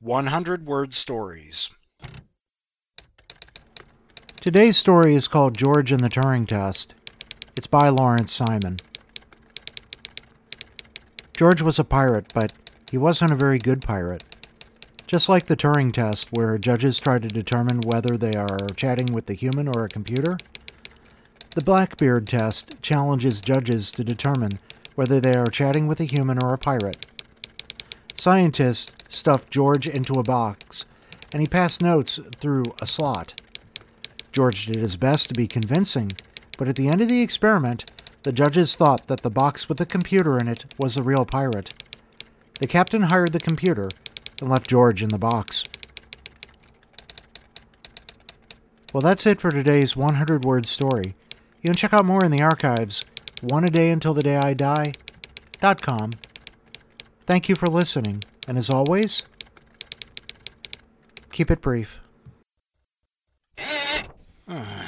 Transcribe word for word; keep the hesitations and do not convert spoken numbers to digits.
one hundred word stories. Today's story is called George and the Turing Test. It's by Lawrence Simon. George was a pirate, but he wasn't a very good pirate. Just like the Turing Test, where judges try to determine whether they are chatting with a human or a computer, the Blackbeard Test challenges judges to determine whether they are chatting with a human or a pirate. Scientists stuffed George into a box, and he passed notes through a slot. George did his best to be convincing, but at the end of the experiment, the judges thought that the box with the computer in it was the real pirate. The captain hired the computer and left George in the box. Well, that's it for today's one hundred word story. You can check out more in the archives, one a day until the day I die dot com. Thank you for listening, and as always, keep it brief.